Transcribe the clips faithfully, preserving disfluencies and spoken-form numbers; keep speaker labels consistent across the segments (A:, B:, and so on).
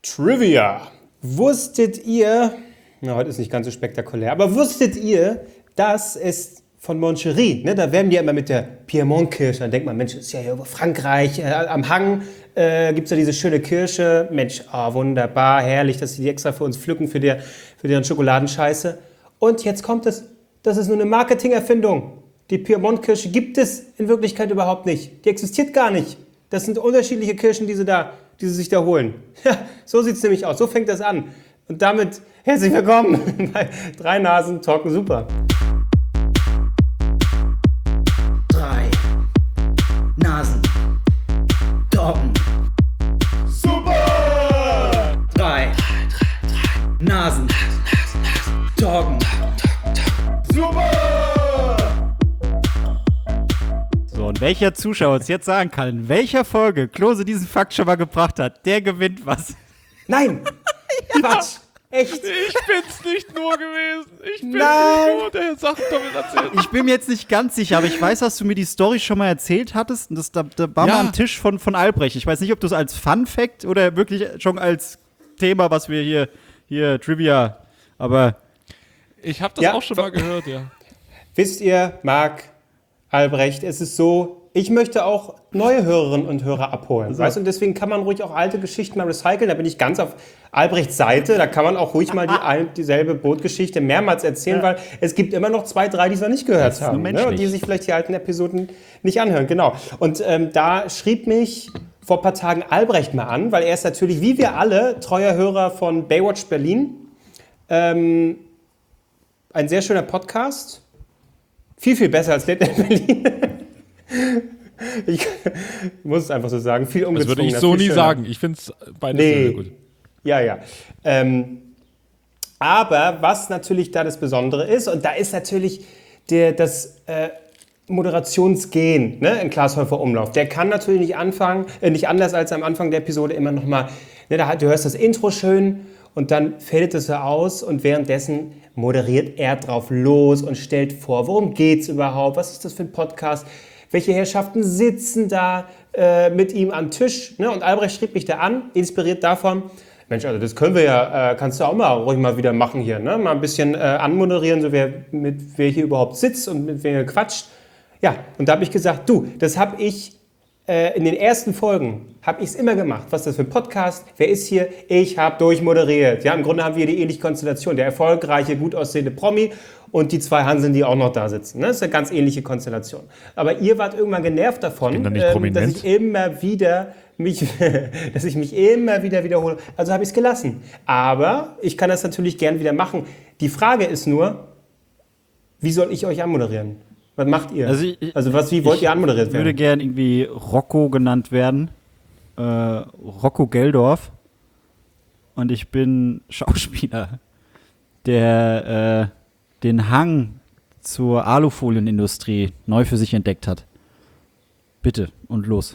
A: Trivia. Wusstet ihr, na, heute ist nicht ganz so spektakulär, aber wusstet ihr, dass es von Moncherie, ne, da werden die ja immer mit der Piemont-Kirsche, dann denkt man, Mensch, ist ja hier über Frankreich, äh, am Hang äh, gibt es ja diese schöne Kirsche, Mensch, oh, wunderbar, herrlich, dass sie die extra für uns pflücken, für, der, für deren Schokoladenscheiße. Und jetzt kommt es, das ist nur eine Marketingerfindung. Die Piemont-Kirsche gibt es in Wirklichkeit überhaupt nicht. Die existiert gar nicht. Das sind unterschiedliche Kirschen, die sie, da, die sie sich da holen. Ja, so sieht es nämlich aus, so fängt das an. Und damit herzlich willkommen bei Drei Nasen Talken Super.
B: Drei Nasen Talken Super! Drei Nasen Talken Super!
C: So, und welcher Zuschauer uns jetzt sagen kann, in welcher Folge Klose diesen Fakt schon mal gebracht hat, der gewinnt was.
A: Nein! Quatsch! Echt?
D: Ich bin's nicht nur gewesen. Ich bin's
A: Nein.
D: nicht nur, der sagt doch mit erzählt.
C: Ich bin mir jetzt nicht ganz sicher, aber ich weiß, dass du mir die Story schon mal erzählt hattest. Und das, da, da war
D: Ja.
C: mal am Tisch von, von Albrecht. Ich weiß nicht, ob du es als Fun-Fact oder wirklich schon als Thema, was wir hier, hier Trivia, aber
D: Ich hab das
A: Ja.
D: auch schon mal gehört, ja.
A: Wisst ihr, Marc, Albrecht, es ist so, ich möchte auch neue Hörerinnen und Hörer abholen. Weißt du? Und deswegen kann man ruhig auch alte Geschichten mal recyceln. Da bin ich ganz auf Albrechts Seite. Da kann man auch ruhig mal die, ein, dieselbe Bootgeschichte mehrmals erzählen, weil es gibt immer noch zwei, drei, die es noch nicht gehört
C: ist nur
A: haben. Ne?
C: menschlich.
A: Und die sich vielleicht die alten Episoden nicht anhören. Genau. Und ähm, da schrieb mich vor ein paar Tagen Albrecht mal an, weil er ist natürlich, wie wir alle, treuer Hörer von Baywatch Berlin. Ähm, ein sehr schöner Podcast. Viel, viel besser als Late Night Berlin. Ich muss es einfach so sagen. Viel
D: Das
A: ungezwungener.
D: würde ich so
A: viel
D: nie
A: schöner.
D: sagen. Ich find's beides sehr, sehr
A: Nee.
D: gut.
A: Ja, ja. Ähm, aber was natürlich da das Besondere ist, und da ist natürlich der, das äh, Moderationsgen, ne, in Klaas Häufer Umlauf. Der kann natürlich nicht anfangen, äh, nicht anders als am Anfang der Episode immer noch mal, ne, da, du hörst das Intro schön und dann fällt es so aus und währenddessen moderiert er drauf los und stellt vor, worum geht's überhaupt, was ist das für ein Podcast, welche Herrschaften sitzen da äh, mit ihm am Tisch, ne? Und Albrecht schrieb mich da an, inspiriert davon, Mensch, also das können wir ja, äh, kannst du auch mal ruhig mal wieder machen hier, ne? Mal ein bisschen äh, anmoderieren, so wer, mit wer hier überhaupt sitzt und mit wem ihr quatscht. Ja, und da habe ich gesagt, du, das habe ich äh, in den ersten Folgen, habe ich es immer gemacht. Was ist das für ein Podcast? Wer ist hier? Ich habe durchmoderiert. Ja, im Grunde haben wir die ähnliche Konstellation. Der erfolgreiche, gut aussehende Promi und die zwei Hanseln, die auch noch da sitzen. Ne? Das ist eine ganz ähnliche Konstellation. Aber ihr wart irgendwann genervt davon,
D: bin doch nicht
A: ähm,
D: prominent.
A: dass ich immer wieder mich, dass ich mich immer wieder wiederhole. Also habe ich es gelassen. Aber ich kann das natürlich gern wieder machen. Die Frage ist nur, wie soll ich euch anmoderieren? Was macht ihr?
C: Also ich-
A: also was, wie wollt
C: ich
A: ihr anmoderiert
C: würde
A: werden?
C: gern irgendwie Rocco genannt werden. Äh, Rocco Geldorf. Und ich bin Schauspieler, der äh, den Hang zur Alufolienindustrie neu für sich entdeckt hat. Bitte und los.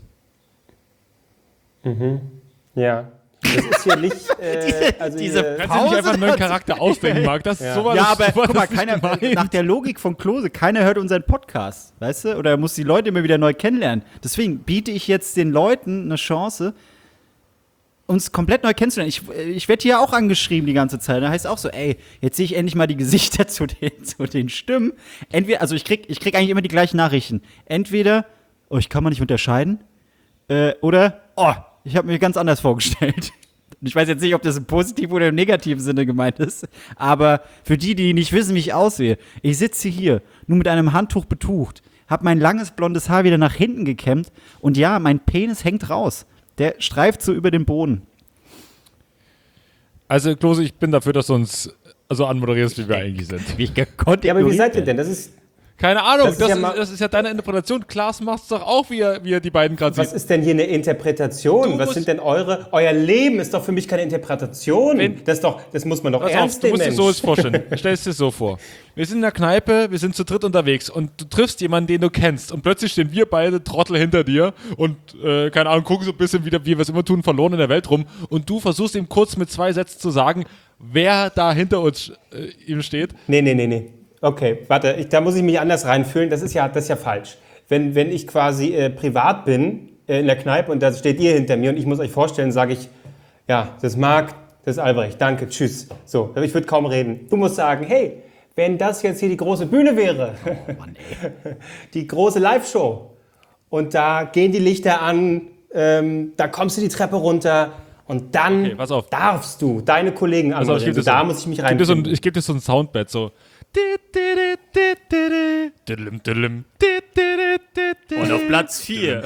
A: Ja. Das ist hier nicht. Äh,
C: Diese-
A: also
C: diese
A: hier,
D: Kannst du nicht einfach einen neuen Charakter ausdenken, Marc? Das
A: Ja.
D: sowas
C: Ja, aber
D: sowas
C: guck mal,
D: ist nicht
C: keiner,
D: gemeint.
C: nach der Logik von Klose, keiner hört unseren Podcast, weißt du? Oder muss die Leute immer wieder neu kennenlernen. Deswegen biete ich jetzt den Leuten eine Chance, uns komplett neu kennenzulernen. Ich, ich werde hier auch angeschrieben die ganze Zeit. Da heißt auch so, ey, jetzt sehe ich endlich mal die Gesichter zu den, zu den Stimmen. Entweder, also ich krieg, ich krieg eigentlich immer die gleichen Nachrichten. Entweder, oh, ich kann man nicht unterscheiden, äh, oder, oh, ich habe mir ganz anders vorgestellt. Ich weiß jetzt nicht, ob das im positiven oder im negativen Sinne gemeint ist, aber für die, die nicht wissen, wie ich aussehe, ich sitze hier, nur mit einem Handtuch betucht, habe mein langes blondes Haar wieder nach hinten gekämmt und ja, mein Penis hängt raus. Der streift so über den Boden.
D: Also, Klose, ich bin dafür, dass du uns so anmoderierst, wie wir eigentlich sind.
C: Wie ich gekonnt
A: ja, aber wie
C: ignoriert
A: seid ihr
C: werde.
A: denn? Das ist.
D: Keine Ahnung,
A: Das
D: das
A: ist
D: ist,
A: ja mal-
D: das ist ja deine Interpretation. Klaas macht's doch auch, wie er, wie er die beiden gerade
A: Was
D: sieht.
A: ist denn hier eine Interpretation?
D: Du
A: Was
D: musst-
A: sind denn eure. Euer Leben ist doch für mich keine Interpretation.
D: Wenn-
A: das, ist doch, das muss man doch
D: Pass auf,
A: ernst
D: du
A: nehmen.
D: musst dir
A: Mensch.
D: so es vorstellen. Stell es dir so vor. Wir sind in der Kneipe, wir sind zu dritt unterwegs und du triffst jemanden, den du kennst und plötzlich stehen wir beide Trottel hinter dir und, äh, keine Ahnung, gucken so ein bisschen wieder, wie wir es immer tun, verloren in der Welt rum und du versuchst ihm kurz mit zwei Sätzen zu sagen, wer da hinter uns äh, ihm steht.
A: Nee, nee, nee, nee. Okay, warte, ich, da muss ich mich anders reinfühlen. Das ist ja, das ist ja falsch. Wenn, wenn ich quasi äh, privat bin, äh, in der Kneipe und da steht ihr hinter mir und ich muss euch vorstellen, sage ich, Ja, das ist Marc, das ist Albrecht. Danke, tschüss. So, ich würde kaum reden. Du musst sagen, hey, wenn das jetzt hier die große Bühne wäre,
C: Oh Mann, ey.
A: die große Live-Show, und da gehen die Lichter an, ähm, da kommst du die Treppe runter und dann
D: Okay, pass auf.
A: darfst du deine Kollegen
D: Pass auf, ich
A: anmoderieren.
D: gebe
A: So,
D: dir
A: da
D: so-
A: muss ich mich
D: Ich gebe dir so ein-
A: rein.
D: ich gebe dir so ein Soundbed, so.
C: Und auf Platz vier.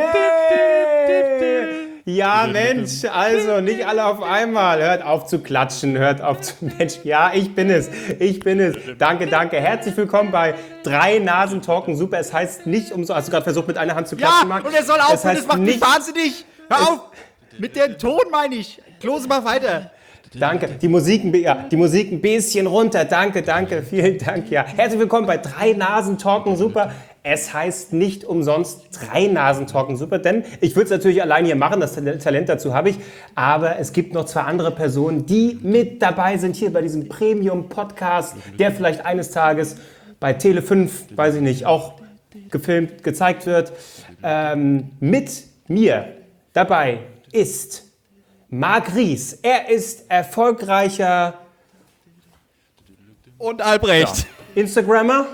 A: Hey! Ja, Mensch, also nicht alle auf einmal. Hört auf zu klatschen, hört auf zu... Mensch, ja, ich bin es, ich bin es. Danke, danke. Herzlich willkommen bei Drei Nasen talken. Super, es heißt nicht umso... Hast du gerade versucht, mit einer Hand zu
C: Ja,
A: klatschen, Marc?
C: und er soll
A: Es
C: aufhören,
A: heißt
C: das macht mich
A: nicht-
C: wahnsinnig. Hör auf! Mit dem Ton meine ich. Klose, mach weiter.
A: Danke. Die Musik, ein bi- ja, die Musik ein bisschen runter. Danke, danke. Vielen Dank. Ja. Herzlich willkommen bei Drei Nasen talken super. Es heißt nicht umsonst Drei Nasen talken super, denn ich würde es natürlich allein hier machen, das Tal- Talent dazu habe ich, aber es gibt noch zwei andere Personen, die mit dabei sind hier bei diesem Premium-Podcast, der vielleicht eines Tages bei Tele fünf, weiß ich nicht, auch gefilmt, gezeigt wird. Ähm, mit mir dabei ist Marc Ries. Er ist erfolgreicher
C: Und Albrecht.
A: Instagrammer.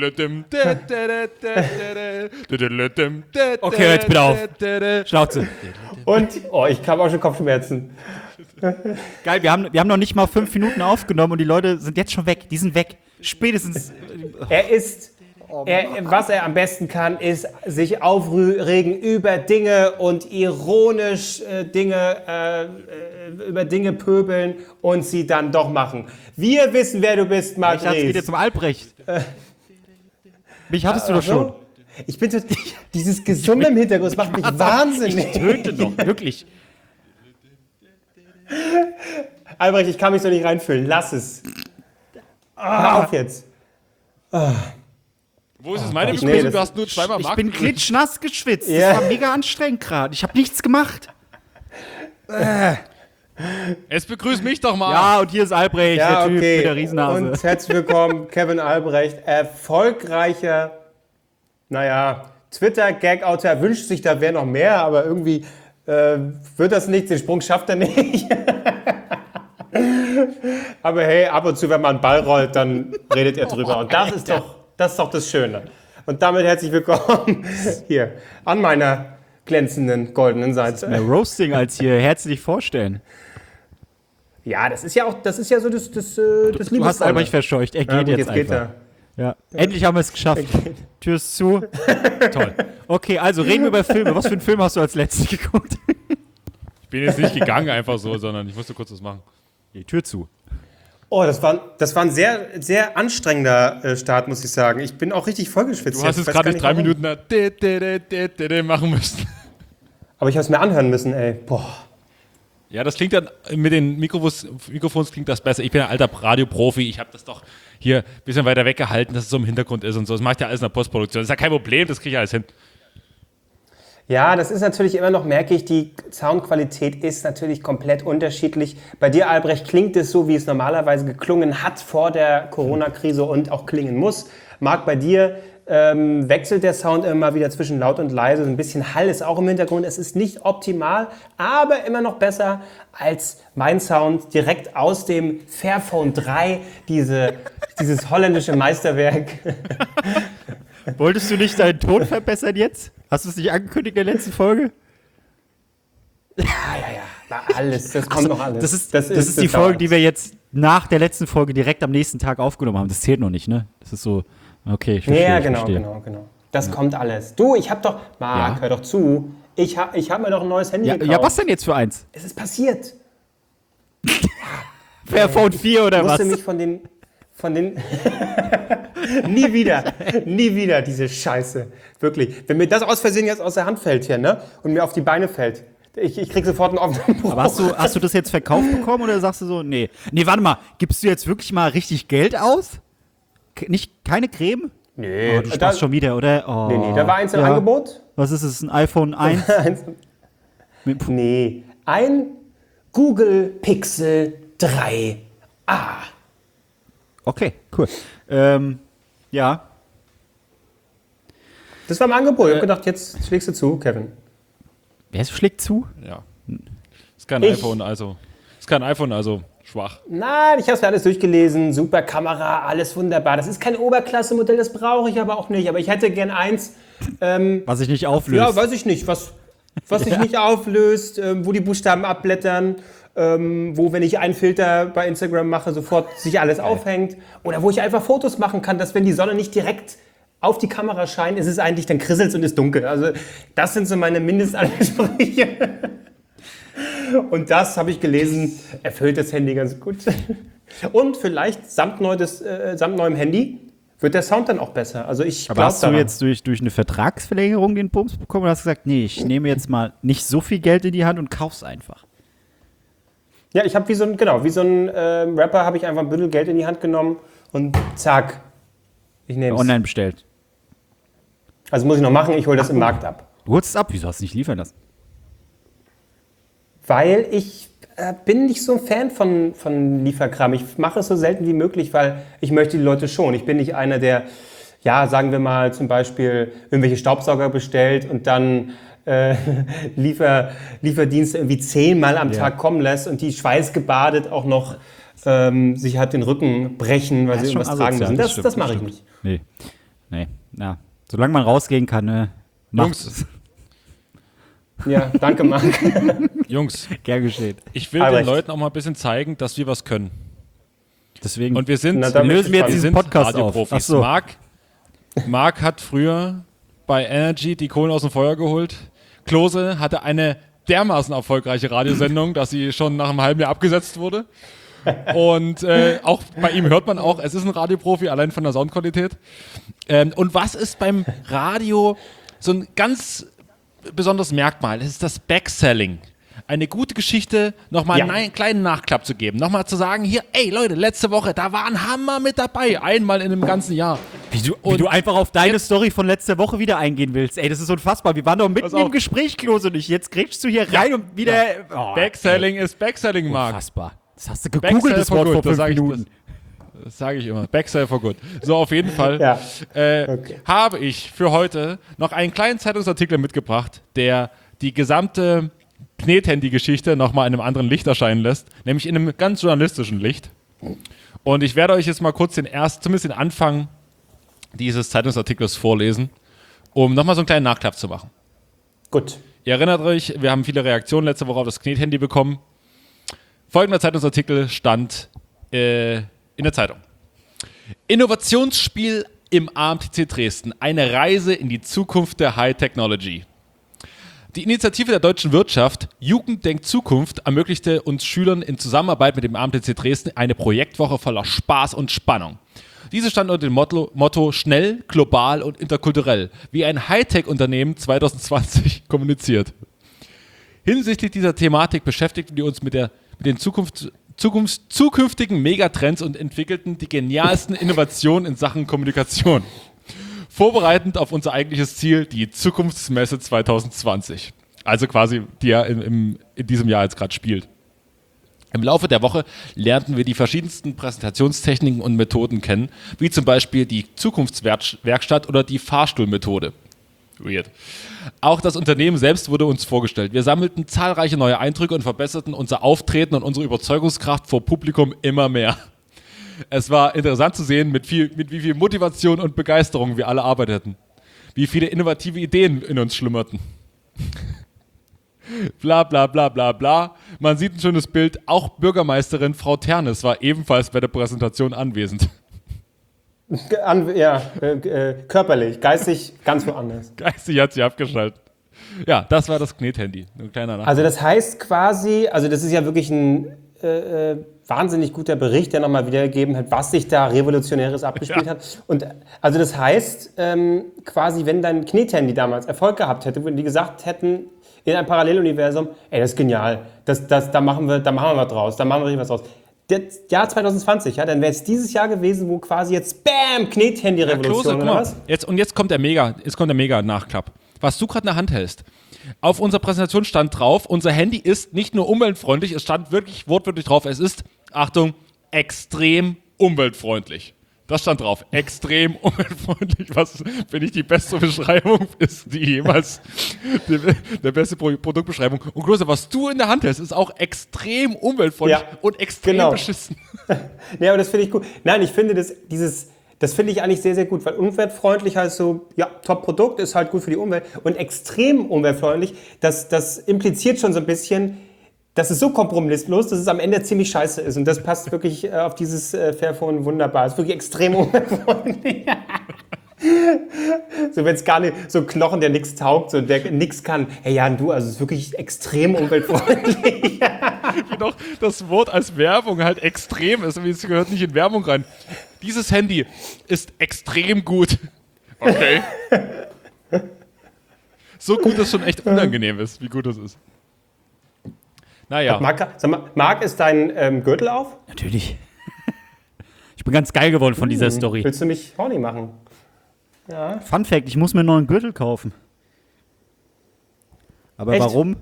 C: Okay, jetzt bitte auf. Schnauze.
A: Und, oh, ich habe auch schon Kopfschmerzen.
C: Geil, wir haben, wir haben noch nicht mal fünf Minuten aufgenommen und die Leute sind jetzt schon weg. Die sind weg. Spätestens.
A: Er ist, er, was er am besten kann, ist sich aufregen über Dinge und ironisch äh, Dinge, äh, äh, über Dinge pöbeln und sie dann doch machen. Wir wissen, wer du bist, Marc
C: Ich dachte, es geht
A: Ries.
C: jetzt um Albrecht. Mich hattest du doch schon.
A: So? Ich bin so, dieses Gesumme im Hintergrund, das macht mich wahnsinnig.
C: Töte doch, wirklich.
A: Albrecht, ich kann mich so nicht reinfühlen. Lass es. Hör auf jetzt.
D: Wo ist es meine
A: nee,
D: Begrüßung?
A: das-
D: Du hast nur zweimal
C: Ich
D: Marc
C: bin
D: begrüßt.
C: klitschnass geschwitzt.
A: Ja.
C: Das war mega anstrengend gerade. Ich habe nichts gemacht.
D: Es begrüßt mich doch mal.
C: Ja, und hier ist Albrecht,
A: Ja,
C: der Typ
A: okay.
C: mit der Riesennase.
A: Und herzlich willkommen, Kevin Albrecht, erfolgreicher, naja, Twitter-Gag-Autor, wünscht sich, da wäre noch mehr, aber irgendwie äh, wird das nichts, den Sprung schafft er nicht. Aber hey, ab und zu, wenn man einen Ball rollt, dann redet er drüber. Und das ist doch das, ist doch das Schöne. Und damit herzlich willkommen hier an meiner glänzenden goldenen Seite.
C: Mehr Roasting als hier herzlich vorstellen.
A: Ja, das ist ja auch, das ist ja so das, das, äh, das
C: Du hast Albrecht verscheucht. Er geht
A: Ja, gut,
C: jetzt,
A: jetzt geht
C: einfach.
A: er.
C: Ja. Endlich haben wir es geschafft. Tür ist zu. Toll. Okay, also reden wir über Filme. Was für einen Film hast du als letztes geguckt?
D: Ich bin jetzt nicht gegangen einfach so, sondern ich musste kurz was machen.
C: Die Tür zu.
A: Oh, das war, das war ein sehr, sehr anstrengender äh, Start, muss ich sagen. Ich bin auch richtig vollgeschwitzt.
D: Du hast
A: Ich
D: jetzt
A: weiß
D: gerade
A: gar
D: nicht drei
A: warum.
D: Minuten da de, de, de, de, de, de machen müssen.
A: Aber ich habe es mir anhören müssen, ey. Boah.
D: Ja, das klingt dann mit den Mikrofons, Mikrofons klingt das besser. Ich bin ein alter Radioprofi. Ich habe das doch hier ein bisschen weiter weggehalten, dass es so im Hintergrund ist und so. Das macht ja alles in der Postproduktion. Das ist ja kein Problem, das kriege ich alles hin.
A: Ja, das ist natürlich immer noch, merke ich, die Soundqualität ist natürlich komplett unterschiedlich. Bei dir, Albrecht, klingt es so, wie es normalerweise geklungen hat vor der Corona-Krise und auch klingen muss. Marc, bei dir ähm, wechselt der Sound immer wieder zwischen laut und leise. Ein bisschen Hall ist auch im Hintergrund. Es ist nicht optimal, aber immer noch besser als mein Sound direkt aus dem Fairphone drei, diese, dieses holländische Meisterwerk.
C: Wolltest du nicht deinen Ton verbessern jetzt? Hast du es nicht angekündigt in der letzten Folge?
A: Na, alles, das kommt noch alles.
C: Das ist, das ist, die Folge, die wir jetzt nach der letzten Folge direkt am nächsten Tag aufgenommen haben. Das zählt noch nicht, ne? Das ist so, okay, ich verstehe.
A: Ja,
C: ich
A: genau,
C: verstehe.
A: genau, genau. Das kommt alles. Du, ich hab doch, Marc,
C: Ja.
A: hör doch zu. Ich hab, ich hab mir doch ein neues Handy
C: Ja,
A: gekauft.
C: ja, was denn jetzt für eins?
A: Es ist passiert.
C: Fairphone vier oder
A: Ich musste
C: was?
A: mich von den, von den, nie wieder, nie wieder diese Scheiße. Wirklich. Wenn mir das aus Versehen jetzt aus der Hand fällt hier, ne, und mir auf die Beine fällt, ich, ich krieg sofort einen offenen Bruch.
C: Aber hast du, hast du das jetzt verkauft bekommen oder sagst du so, nee. Nee, warte mal, gibst du jetzt wirklich mal richtig Geld aus? K nicht, keine Creme?
A: Nee,
C: Oh, du
A: da,
C: sparst schon wieder, oder? Oh,
A: nee, nee, da war eins im
C: ja.
A: Angebot.
C: Was ist es, ein iPhone eins?
A: Eins-
C: Mit-
A: Nee, ein Google Pixel drei a.
C: Okay, cool. Ähm, ja,
A: Das war im Angebot. Ich
C: Äh.
A: hab gedacht, jetzt schlägst du zu, Kevin.
C: wer schlägt zu?
D: Ja. Ist kein
A: Ich-
D: iPhone, also. Ist kein iPhone, also schwach.
A: Nein, ich habe es mir alles durchgelesen. Super Kamera, alles wunderbar. Das ist kein Oberklasse-Modell, das brauche ich aber auch nicht. Aber ich hätte gern eins,
C: Was sich nicht auflöst.
A: ja, weiß ich nicht, was, was sich nicht auflöst, ähm, wo die Buchstaben abblättern, ähm, wo, wenn ich einen Filter bei Instagram mache, sofort sich alles aufhängt. Oder wo ich einfach Fotos machen kann, dass, wenn die Sonne nicht direkt auf die Kamera scheint, ist es eigentlich, dann krisselt es und ist dunkel. Also das sind so meine Mindestansprüche. Und das, habe ich gelesen, erfüllt das Handy ganz gut. Und vielleicht samt, neu des, äh, samt neuem Handy wird der Sound dann auch besser. Also ich
C: Aber
A: glaube
C: hast du
A: daran.
C: jetzt durch, durch eine Vertragsverlängerung den Bums bekommen oder hast du gesagt, nee, ich nehme jetzt mal nicht so viel Geld in die Hand und kauf's einfach?
A: Ja, ich habe wie so ein, genau, wie so ein ähm, Rapper habe ich einfach ein Bündel Geld in die Hand genommen und zack, ich nehme es.
C: Online bestellt.
A: Also muss ich noch machen, ich hole das im Markt ab.
C: Du holst es ab, wieso hast du nicht liefern lassen?
A: Weil ich äh, bin nicht so ein Fan von, von Lieferkram. Ich mache es so selten wie möglich, weil ich möchte die Leute schon. Ich bin nicht einer, der, ja, sagen wir mal zum Beispiel irgendwelche Staubsauger bestellt und dann äh, Liefer, Lieferdienste irgendwie zehnmal am
C: Ja.
A: Tag kommen lässt und die schweißgebadet auch noch ähm, sich halt den Rücken brechen, weil
C: Das
A: sie
C: ist schon
A: irgendwas tragen
C: asozial,
A: müssen.
C: das
A: Das,
C: stimmt,
A: das
C: das
A: mache ich
C: stimmt.
A: nicht.
C: Nee. Nee. Ja. Solange man rausgehen kann, ne? macht
D: Jungs.
C: es.
A: Ja, danke, Marc.
D: Jungs,
C: Gern geschehen.
D: ich will
A: Albrecht.
D: den Leuten auch mal ein bisschen zeigen, dass wir was können.
C: Deswegen
D: Und wir sind,
A: Na, da bin ich
C: lösen wir jetzt
A: gespannt.
D: wir
C: diesen
D: sind
C: Podcast auf.
D: Radioprofis.
C: Ach so.
D: Marc, Marc hat früher bei Energy die Kohlen aus dem Feuer geholt. Klose hatte eine dermaßen erfolgreiche Radiosendung, dass sie schon nach einem halben Jahr abgesetzt wurde. Und äh, auch bei ihm hört man auch, es ist ein Radioprofi, allein von der Soundqualität. Ähm, und was ist beim Radio so ein ganz besonderes Merkmal? Das ist das Backselling. Eine gute Geschichte nochmal
A: Ja.
D: einen kleinen Nachklapp zu geben. Nochmal zu sagen, hier, ey Leute, letzte Woche, da war ein Hammer mit dabei. Einmal in einem ganzen Jahr.
C: Wie du, wie
D: Und
C: du einfach auf deine
D: jetzt-
C: Story von letzter Woche wieder eingehen willst. Ey, das ist unfassbar. Wir waren doch
D: Pass
C: mitten
D: auf.
C: im Gespräch, Klose, und ich. Jetzt grätschst du hier rein und wieder. Oh,
D: Backselling ist Backselling,
C: ey,
D: Marc.
C: Unfassbar. Das hast du
D: Backsell
C: gegoogelt, das
D: for
C: Wort
D: good,
C: vor
D: das
C: fünf
D: sag ich-
C: Minuten.
D: Das sage ich immer. Backsell for good. So, auf jeden Fall
A: Ja.
D: äh,
A: Okay.
D: habe ich für heute noch einen kleinen Zeitungsartikel mitgebracht, der die gesamte Knethandy-Geschichte nochmal in einem anderen Licht erscheinen lässt, nämlich in einem ganz journalistischen Licht. Und ich werde euch jetzt mal kurz den ersten, zumindest den Anfang dieses Zeitungsartikels vorlesen, um nochmal so einen kleinen Nachklapp zu machen.
A: Gut.
D: Ihr erinnert euch, wir haben viele Reaktionen letzte Woche auf das Knethandy bekommen. Folgender Zeitungsartikel stand äh, in der Zeitung. Innovationsspiel im A M T C Dresden. Eine Reise in die Zukunft der High Technology. Die Initiative der deutschen Wirtschaft Jugend denkt Zukunft ermöglichte uns Schülern in Zusammenarbeit mit dem A M T C Dresden eine Projektwoche voller Spaß und Spannung. Diese stand unter dem Motto, Motto schnell, global und interkulturell, wie ein Hightech-Unternehmen zwanzig zwanzig kommuniziert. Hinsichtlich dieser Thematik beschäftigten wir uns mit, der, mit den Zukunft, Zukunft, zukünftigen Megatrends und entwickelten die genialsten Innovationen in Sachen Kommunikation. Vorbereitend auf unser eigentliches Ziel, die Zukunftsmesse zwanzig zwanzig. Also quasi, die ja in, im, in diesem Jahr jetzt gerade spielt. Im Laufe der Woche lernten wir die verschiedensten Präsentationstechniken und Methoden kennen, wie zum Beispiel die Zukunftswerkstatt oder die Fahrstuhlmethode. Weird. Auch das Unternehmen selbst wurde uns vorgestellt. Wir sammelten zahlreiche neue Eindrücke und verbesserten unser Auftreten und unsere Überzeugungskraft vor Publikum immer mehr. Es war interessant zu sehen, mit, viel, mit wie viel Motivation und Begeisterung wir alle arbeiteten. Wie viele innovative Ideen in uns schlummerten. Bla bla bla bla bla. Man sieht ein schönes Bild. Auch Bürgermeisterin Frau Ternes war ebenfalls bei der Präsentation anwesend.
A: An, ja, äh, äh, körperlich, geistig ganz woanders.
D: Geistig hat sie abgeschaltet. Ja, das war das Knethandy. Ein kleiner Nach
A: Also das heißt quasi, also das ist ja wirklich ein äh, äh, wahnsinnig guter Bericht, der nochmal wiedergegeben hat, was sich da Revolutionäres abgespielt
D: Ja.
A: hat. Und also das heißt ähm, quasi, wenn dein Knethandy damals Erfolg gehabt hätte, wenn die gesagt hätten, in einem Paralleluniversum, ey, das ist genial, das, das, da, machen wir, da machen wir was draus, da machen wir richtig was draus. Das Jahr zwanzig zwanzig, ja, dann wäre es dieses Jahr gewesen, wo quasi jetzt BAM, Knethandy-Revolution,
D: Klose, guck
A: oder
D: mal.
A: was?
D: Jetzt, und jetzt kommt der Mega, jetzt kommt der Mega-Nachklapp. Was du gerade in der Hand hältst. Auf unserer Präsentation stand drauf, unser Handy ist nicht nur umweltfreundlich, es stand wirklich wortwörtlich drauf, es ist, Achtung, extrem umweltfreundlich. Das stand drauf. Extrem umweltfreundlich. Was, finde ich, die beste Beschreibung ist, die jemals die, der beste Pro- Produktbeschreibung. Und Klose, was du in der Hand hältst, ist auch extrem umweltfreundlich
A: Ja,
D: und extrem
A: genau.
D: beschissen.
A: Ja, aber das finde ich gut. Nein, ich finde das, dieses, das finde ich eigentlich sehr, sehr gut, weil umweltfreundlich heißt so, ja, Top-Produkt ist halt gut für die Umwelt und extrem umweltfreundlich, das, das impliziert schon so ein bisschen, das ist so kompromisslos, dass es am Ende ziemlich scheiße ist. Und das passt wirklich äh, auf dieses äh, Fairphone wunderbar. Es ist wirklich extrem umweltfreundlich. So, wenn es gar nicht, so ein Knochen, der nichts taugt, so, der nichts kann. Hey Jan, du, also es ist wirklich extrem umweltfreundlich.
D: Wie noch das Wort als Werbung halt extrem ist. Es gehört nicht in Werbung rein. Dieses Handy ist extrem gut. Okay. So gut, dass es schon echt unangenehm ist, wie gut das ist. Naja.
A: Marc, sag mal, Marc, ist dein ähm, Gürtel auf?
C: Natürlich. Ich bin ganz geil geworden von dieser Story.
A: Willst du mich horny machen?
C: Fun Fact, ich muss mir noch einen Gürtel kaufen. Aber
A: Echt?
C: warum?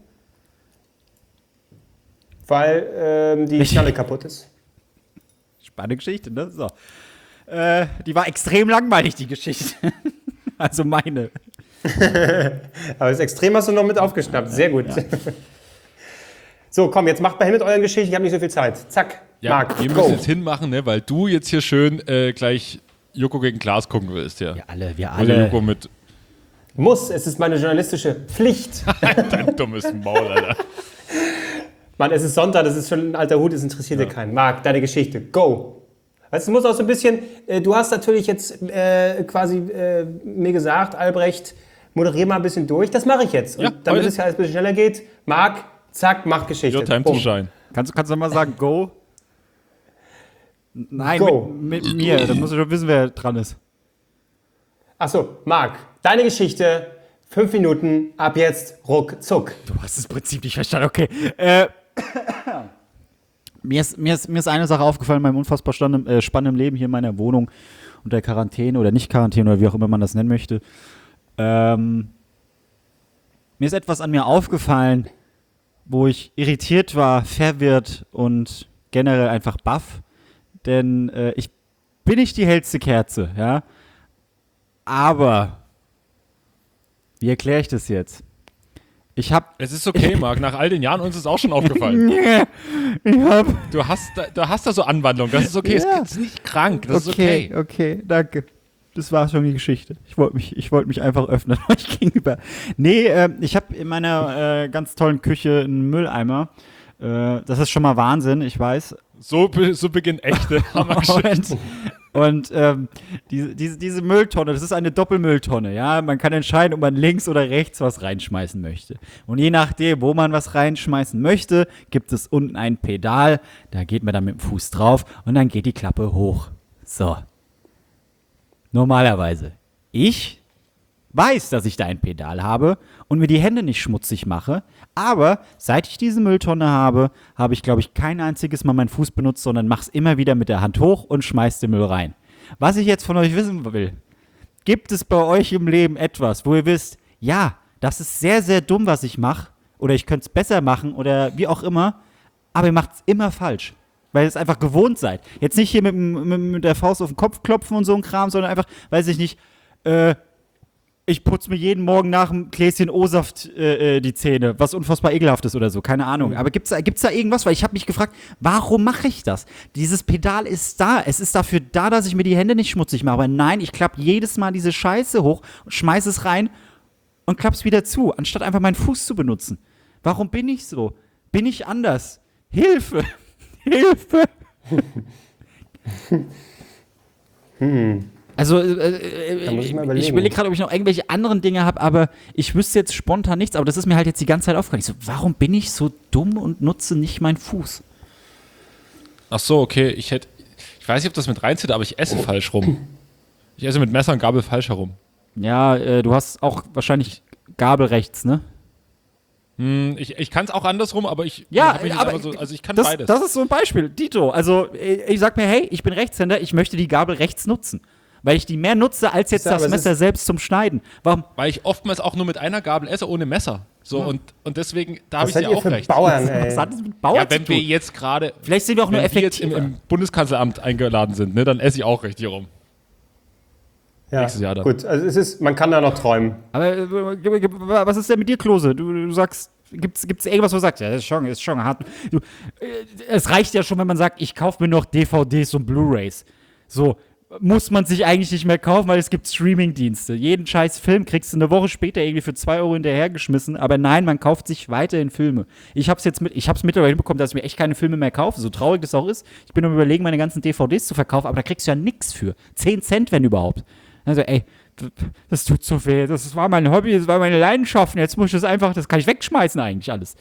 A: Weil ähm, die
C: Ich-
A: Schnalle kaputt ist.
C: Spannende Geschichte, ne? So. Äh, die war extrem langweilig, die Geschichte. Also meine.
A: Aber das Extrem hast du noch mit aufgeschnappt. Sehr gut. So, komm, jetzt macht mal hin mit euren Geschichten. Ich habe nicht so viel Zeit. Zack,
D: Ja,
A: Marc,
D: wir
A: go.
D: müssen jetzt hinmachen, ne, weil du jetzt hier schön äh, gleich Joko gegen Klaas gucken willst, ja.
C: Wir alle, wir
D: Also
C: alle.
D: Joko mit
A: Muss, es ist meine journalistische Pflicht.
D: dein dummes Maul, Alter.
A: Mann, es ist Sonntag, das ist schon ein alter Hut, es interessiert dir keinen. Marc, deine Geschichte, go. Weißt du, es muss auch so ein bisschen, äh, du hast natürlich jetzt äh, quasi äh, mir gesagt, Albrecht, moderier mal ein bisschen durch. Das mache ich jetzt. Und
D: Ja,
A: damit
D: heute-
A: es ja alles ein bisschen schneller geht, Marc, zack, mach Geschichte.
D: Your time to
A: Bumm.
D: shine.
C: Kannst, du- kannst du mal sagen, go? Nein,
A: Go.
C: Mit, mit mir. Dann musst du schon wissen, wer dran ist.
A: Achso, Marc, deine Geschichte, fünf Minuten, ab jetzt, ruckzuck.
C: Du hast das Prinzip nicht verstanden, okay. Äh, mir, ist, mir, ist, mir ist eine Sache aufgefallen in meinem unfassbar stand, äh, spannenden Leben hier in meiner Wohnung unter Quarantäne oder nicht Quarantäne oder wie auch immer man das nennen möchte. Ähm, mir ist etwas an mir aufgefallen, wo ich irritiert war, verwirrt und generell einfach baff. Denn äh, ich bin nicht die hellste Kerze, ja. Aber, wie erkläre ich das jetzt? Ich hab,
D: Es ist okay, Marc, nach all den Jahren uns ist auch schon aufgefallen.
C: ich hab,
D: Du hast da, du hast da so Anwandlung, das ist okay,
C: Ja.
D: es ist nicht krank, das ist okay.
C: okay, danke. Das war schon die Geschichte. Ich wollte mich, ich wollte mich einfach öffnen euch gegenüber. Nee, äh, ich habe in meiner äh, ganz tollen Küche einen Mülleimer. Äh, das ist schon mal Wahnsinn, ich weiß.
D: So, be- so beginnen echte Hammergeschichten.
C: Und, und ähm, diese, diese, diese Mülltonne, das ist eine Doppelmülltonne, ja. Man kann entscheiden, ob man links oder rechts was reinschmeißen möchte. Und je nachdem, wo man was reinschmeißen möchte, gibt es unten ein Pedal. Da geht man dann mit dem Fuß drauf und dann geht die Klappe hoch. So. Normalerweise. Ich weiß, dass ich da ein Pedal habe und mir die Hände nicht schmutzig mache. Aber seit ich diese Mülltonne habe, habe ich, glaube ich, kein einziges Mal meinen Fuß benutzt, sondern mache es immer wieder mit der Hand hoch und schmeiß den Müll rein. Was ich jetzt von euch wissen will, gibt es bei euch im Leben etwas, wo ihr wisst, ja, das ist sehr, sehr dumm, was ich mache, oder ich könnte es besser machen oder wie auch immer, aber ihr macht es immer falsch, weil ihr es einfach gewohnt seid. Jetzt nicht hier mit, dem- mit, mit der Faust auf den Kopf klopfen und so ein Kram, sondern einfach, weiß ich nicht, äh, ich putze mir jeden Morgen nach einem Gläschen O-Saft äh, äh, die Zähne, was unfassbar ekelhaft ist oder so, keine Ahnung. Aber gibt's da, gibt's da irgendwas? Weil ich habe mich gefragt, warum mache ich das? Dieses Pedal ist da, es ist dafür da, dass ich mir die Hände nicht schmutzig mache. Aber nein, ich klappe jedes Mal diese Scheiße hoch, schmeiß es rein und klapp's wieder zu, anstatt einfach meinen Fuß zu benutzen. Warum bin ich so? Bin ich anders? Hilfe! Hilfe! Also, äh,
A: Da muss ich mal
C: ich
A: überlegen.
C: überlege gerade, ob ich noch irgendwelche anderen Dinge habe, aber ich wüsste jetzt spontan nichts, aber das ist mir halt jetzt die ganze Zeit aufgefallen. Ich so, warum bin ich so dumm und nutze nicht meinen Fuß?
D: Ach so, okay, ich hätte, ich weiß nicht, ob das mit reinzieht, aber ich esse falsch rum. Ich esse mit Messer und Gabel falsch herum.
C: Ja, äh, du hast auch wahrscheinlich Gabel rechts, ne?
D: Hm, ich ich kann es auch andersrum, aber ich
C: Ja,
D: hab mich nicht
C: aber
D: einfach so, also ich kann
C: das,
D: beides.
C: das ist so ein Beispiel. Dito, also äh, ich sag mir, hey, ich bin Rechtshänder, ich möchte die Gabel rechts nutzen. Weil ich die mehr nutze, als jetzt
A: Ja,
C: das
A: aber es
C: Messer
A: ist-
C: selbst zum Schneiden. Warum?
D: Weil ich oftmals auch nur mit einer Gabel esse, ohne Messer. So, und, und deswegen, da habe
A: Was
D: ich
A: seid
D: dir
A: ihr
D: auch
A: für
D: recht.
A: Bauern,
C: Was
A: ey?
C: hat das mit Bauern
D: Ja,
C: zu
D: wenn wir
C: tun?
D: jetzt gerade,
C: Vielleicht sind wir auch nur
D: wenn wir jetzt im,
C: effektiver.
D: im Bundeskanzleramt eingeladen sind, ne, dann esse ich auch richtig rum.
A: Ja,
D: nächstes Jahr dann.
A: gut, also es ist, man kann da noch träumen.
C: Aber äh, was ist denn mit dir, Klose? Du, du sagst, gibt's, gibt's irgendwas, wo du sagst, ja, das ist schon, ist schon hart. Du, äh, es reicht ja schon, wenn man sagt, ich kaufe mir noch D V Ds und Blu-Rays. So, muss man sich eigentlich nicht mehr kaufen, weil es gibt Streaming-Dienste. Jeden scheiß Film kriegst du eine Woche später irgendwie für zwei Euro hinterhergeschmissen. Aber nein, man kauft sich weiterhin Filme. Ich hab's jetzt mit, ich hab's mittlerweile hinbekommen, dass ich mir echt keine Filme mehr kaufe, so traurig das auch ist. Ich bin am Überlegen, meine ganzen D V Ds zu verkaufen, aber da kriegst du ja nix für. Zehn Cent, wenn überhaupt. Also, ey, das tut so weh. Das war mein Hobby, das war meine Leidenschaft. Und jetzt muss ich das einfach, das kann ich wegschmeißen eigentlich alles.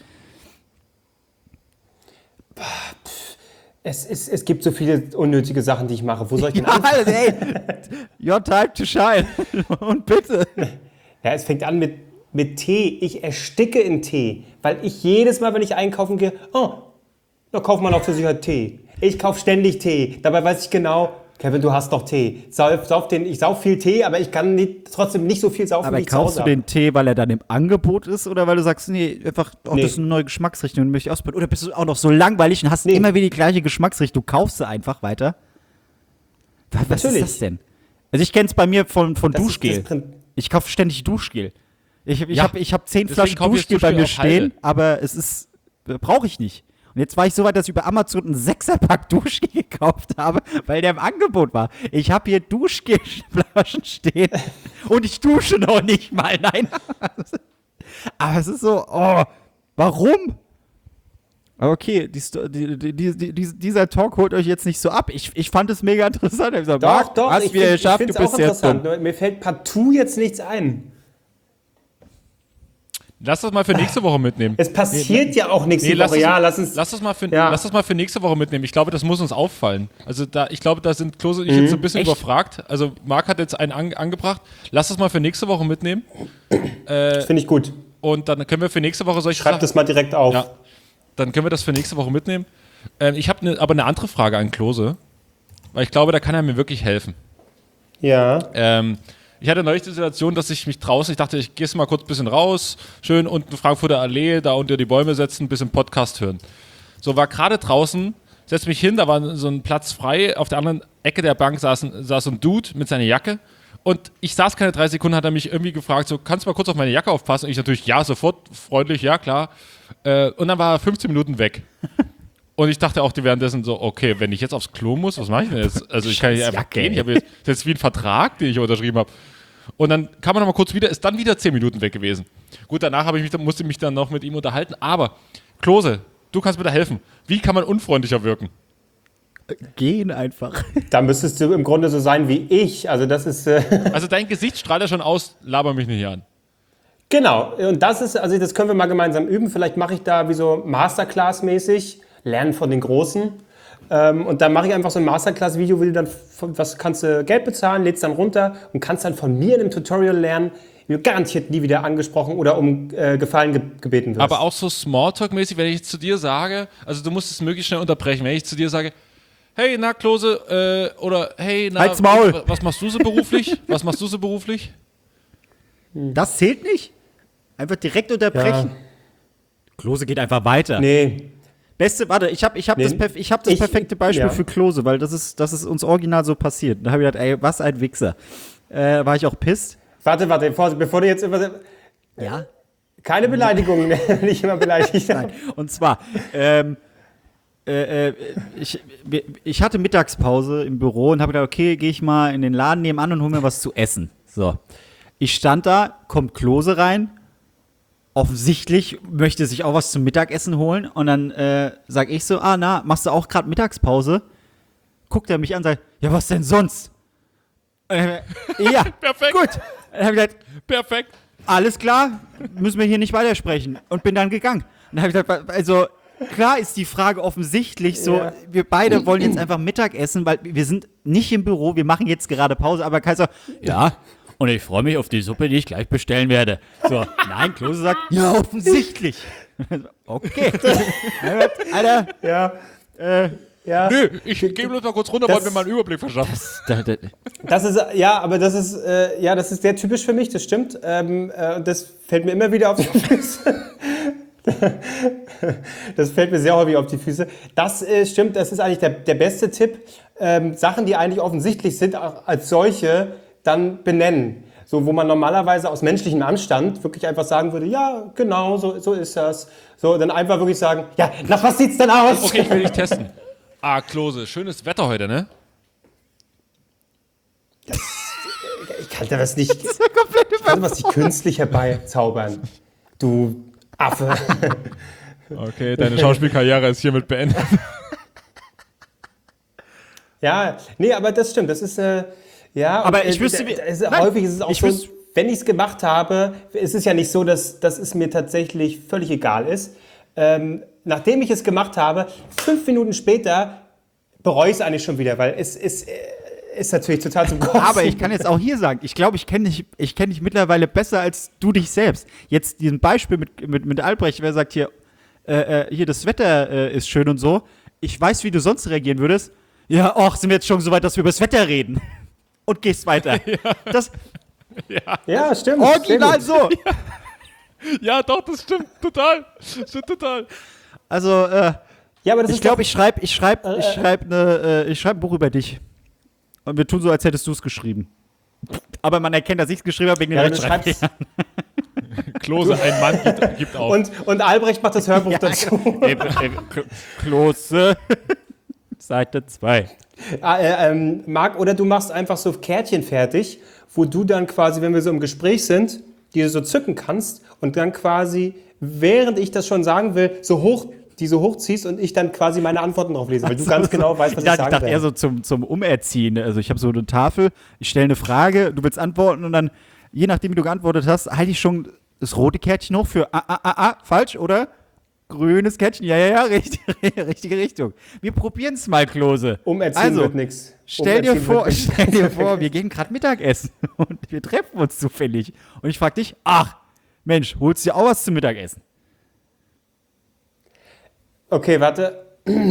A: Es, ist, es gibt so viele unnötige Sachen, die ich mache. Wo soll ich denn
C: Ja,
A: anfangen?
C: ey, your time to shine. Und bitte.
A: Ja, es fängt an mit, mit Tee. Ich ersticke in Tee, weil ich jedes Mal, wenn ich einkaufen gehe, oh, da kauft man auch zur Sicherheit Tee. Ich kaufe ständig Tee. Dabei weiß ich genau, Kevin, du hast doch Tee. Sauf, sauf den, ich sauf viel Tee, aber ich kann nicht, trotzdem nicht so viel saufen,
C: Aber
A: wie ich zu
C: kaufst
A: Hause
C: du
A: habe.
C: den Tee, weil er dann im Angebot ist oder weil du sagst, nee, einfach, oh,
A: Nee.
C: das ist eine neue Geschmacksrichtung und möchte ich ausprobieren? Oder bist du auch noch so langweilig und hast
A: Nee.
C: immer wieder die gleiche Geschmacksrichtung, kaufst du einfach weiter? Was, was
A: Natürlich.
C: ist das denn? Also ich kenne es bei mir von, von
A: Das ist
C: Duschgel.
A: das Prin-
C: Ich kaufe ständig Duschgel. Ich, ich
D: Ja,
C: habe ich hab zehn
D: deswegen
C: Flaschen
D: kaufe ich
C: Duschgel bei
D: Duschgel
C: mir
D: auf Halde.
C: stehen, aber es ist, äh, brauche ich nicht. Und jetzt war ich so weit, dass ich über Amazon einen Sechserpack Duschgel gekauft habe, weil der im Angebot war. Ich habe hier Duschgelflaschen stehen und ich dusche noch nicht mal, nein. Aber es ist so, oh, warum? Aber okay, die, Sto- die, die, die, die, dieser Talk holt euch jetzt nicht so ab. Ich, ich fand es mega interessant. Ich hab gesagt,
A: Doch,
C: Marc,
A: doch,
C: hast
A: ich
C: wieder
A: finde es
C: geschafft, du
A: auch
C: bist jetzt dumm.
A: interessant. Nur mir fällt partout jetzt nichts ein.
D: Lass das mal für nächste Woche mitnehmen.
A: Es passiert ja auch nichts
D: Nee,
A: die
D: lass
A: Woche.
D: das,
A: Ja, lass uns.
D: lass, das mal für,
A: Ja.
D: lass das mal für nächste Woche mitnehmen. Ich glaube, das muss uns auffallen. Also da, ich glaube, da sind Klose und ich jetzt so ein bisschen
C: Echt?
D: überfragt. Also Marc hat jetzt einen an, angebracht. Lass das mal für nächste Woche mitnehmen.
A: Das finde ich gut.
D: Und dann können wir für nächste Woche solche
A: Schreib das mal direkt auf.
D: Ja, dann können wir das für nächste Woche mitnehmen. Ähm, ich habe ne, aber eine andere Frage an Klose. Weil ich glaube, da kann er mir wirklich helfen.
A: Ja.
D: Ähm, ich hatte neulich die Situation, dass ich mich draußen, ich dachte, ich gehe mal kurz ein bisschen raus, schön unten Frankfurter Allee, da unter die Bäume setzen, ein bisschen Podcast hören. So, war gerade draußen, setz mich hin, da war so ein Platz frei, auf der anderen Ecke der Bank saß ein, saß ein Dude mit seiner Jacke und ich saß keine drei Sekunden, hat er mich irgendwie gefragt, so, kannst du mal kurz auf meine Jacke aufpassen? Und ich natürlich, ja, sofort, freundlich, ja, klar. Äh, und dann war er fünfzehn Minuten weg. Und ich dachte auch, die währenddessen so, okay, wenn ich jetzt aufs Klo muss, was mache ich denn jetzt? Also ich kann nicht einfach
C: Jacke,
D: gehen, ich habe jetzt, das ist jetzt wie ein Vertrag, den ich unterschrieben habe. Und dann kam er noch mal kurz wieder, ist dann wieder zehn Minuten weg gewesen. Gut, danach habe ich mich, musste ich mich dann noch mit ihm unterhalten. Aber, Klose, du kannst mir da helfen. Wie kann man unfreundlicher wirken?
C: Gehen einfach.
A: Da müsstest du im Grunde so sein wie ich. Also das ist äh,
D: Also dein Gesicht strahlt ja schon aus, laber mich nicht an.
A: genau. Und das ist, also das können wir mal gemeinsam üben. Vielleicht mache ich da wie so Masterclass-mäßig, lernen von den Großen. Ähm, und dann mache ich einfach so ein Masterclass-Video, wo du dann, von- was kannst du Geld bezahlen, lädst dann runter und kannst dann von mir in einem Tutorial lernen, wie du garantiert nie wieder angesprochen oder um äh, Gefallen ge gebeten wirst.
D: Aber auch so Smalltalk-mäßig, wenn ich zu dir sage, also du musst es möglichst schnell unterbrechen, wenn ich zu dir sage, hey, na Klose, äh, oder hey, na,
C: Halt's Maul.
D: wa- was machst du so beruflich? Was machst du so beruflich?
C: Das zählt nicht? Einfach direkt unterbrechen.
A: Ja.
C: Klose geht einfach weiter.
A: Nee.
C: Beste, warte, ich habe ich hab
A: Nee,
C: das, perf ich hab das
A: ich-
C: perfekte Beispiel
A: ja.
C: für Klose, weil das ist, das ist uns original so passiert. Da habe ich gedacht, ey, was ein Wichser. Äh, war ich auch pisst.
A: Warte, warte, bevor, bevor du jetzt immer.
C: Ja.
A: Keine Beleidigungen, wenn ich immer beleidigt habe.
C: Und zwar, ähm, äh, äh, ich, ich hatte Mittagspause im Büro und habe gedacht, okay, gehe ich mal in den Laden nebenan und hole mir was zu essen. So. Ich stand da, kommt Klose rein. Offensichtlich möchte sich auch was zum Mittagessen holen. Und dann äh, sag ich so, ah, na, machst du auch gerade Mittagspause? Guckt er mich an und sagt, ja, was denn sonst? Äh, ja,
D: Perfekt.
C: gut. Dann habe ich gesagt,
D: Perfekt.
C: alles klar, müssen wir hier nicht weitersprechen. Und bin dann gegangen. Und dann habe ich gesagt, also klar ist die Frage offensichtlich so,
A: Ja.
C: wir beide wollen jetzt einfach Mittag essen, weil wir sind nicht im Büro, wir machen jetzt gerade Pause, aber Kaiser, ja, und ich freue mich auf die Suppe, die ich gleich bestellen werde. So, nein, Klose sagt, ja, offensichtlich. Okay. Alter,
A: Ja.
C: äh,
A: Ja.
D: Nö, ich gehe bloß mal kurz runter,
A: Das-
D: wollte mir mal einen Überblick verschaffen.
C: Da, da,
A: Das ist, ja, aber das ist, äh, ja, das ist sehr typisch für mich, das stimmt. Ähm, äh, und das fällt mir immer wieder auf die Füße. Das fällt mir sehr häufig auf die Füße. Das äh, stimmt, das ist eigentlich der, der beste Tipp. Ähm, Sachen, die eigentlich offensichtlich sind, auch als solche dann benennen. So, wo man normalerweise aus menschlichem Anstand wirklich einfach sagen würde, ja, genau, so, so ist das. So, dann einfach wirklich sagen, ja, nach was sieht's denn aus?
D: Okay, ich will dich testen. Ah, Klose, schönes Wetter heute, ne?
A: Ich kann da was nicht, ich kann was nicht künstlich herbeizaubern. Du Affe.
D: Okay, deine Schauspielkarriere ist hiermit beendet.
A: Ja, nee, aber das stimmt. Das ist, äh, ja.
C: Aber
A: und,
C: ich wüsste,
A: äh,
C: wie-
A: es,
C: Nein,
A: häufig ist es auch
C: ich
A: so,
C: wüs-
A: wenn ich es gemacht habe, ist es ja nicht so, dass, dass es mir tatsächlich völlig egal ist. Ähm, nachdem ich es gemacht habe, fünf Minuten später bereue ich es eigentlich schon wieder, weil es ist, äh, ist natürlich total zum Kotzen.
C: Aber ich kann jetzt auch hier sagen, ich glaube, ich kenne dich, ich kenn dich mittlerweile besser als du dich selbst. Jetzt diesen Beispiel mit, mit, mit Albrecht, wer sagt hier, äh, äh, hier das Wetter äh, ist schön und so. Ich weiß, wie du sonst reagieren würdest. Ja, ach, sind wir jetzt schon so weit, dass wir über das Wetter reden. Und gehst weiter. Das
A: Ja, stimmt.
C: original
A: sehr gut.
C: so.
D: Ja, doch, das stimmt total. Stimmt total.
C: Also, äh,
A: Ja, aber das
C: ich
A: ist
C: glaube,
A: doch-
C: ich schreibe ich schreib, ich schreib ne, äh, ich schreib ein Buch über dich. Und wir tun so, als hättest du es geschrieben. Aber man erkennt, dass ich es geschrieben habe wegen
A: Ja,
C: den
A: du
C: Rechtschreibfehlern.
A: schreibst,
D: Klose, ein Mann gibt, gibt auf.
A: und, und Albrecht macht das Hörbuch dazu.
C: Äh, äh, K- Klose, Seite zwei.
A: Ah, äh, ähm, Marc, oder du machst einfach so Kärtchen fertig, wo du dann quasi, wenn wir so im Gespräch sind, die du so zücken kannst und dann quasi, während ich das schon sagen will, so hoch, die so hochziehst und ich dann quasi meine Antworten drauf lese, weil du ganz genau weißt, was
C: ich
A: ich
C: dachte,
A: sagen
C: ich dachte
A: werde.
C: eher so zum, zum Umerziehen. Also ich habe so eine Tafel, ich stelle eine Frage, du willst antworten und dann, je nachdem, wie du geantwortet hast, halte ich schon das rote Kärtchen hoch für ah, ah, ah, ah, falsch, oder? Grünes Kärtchen, ja, ja, ja, richtig, richtige Richtung. Wir probieren es mal, Klose.
A: Umerziehen
C: also,
A: wird nix.
C: Stell dir,
A: Umerziehen
C: vor,
A: wird nix.
C: stell dir vor, wir gehen gerade Mittagessen und wir treffen uns zufällig. Und ich frage dich, ach, Mensch, holst du dir auch was zum Mittagessen?
A: Okay, warte.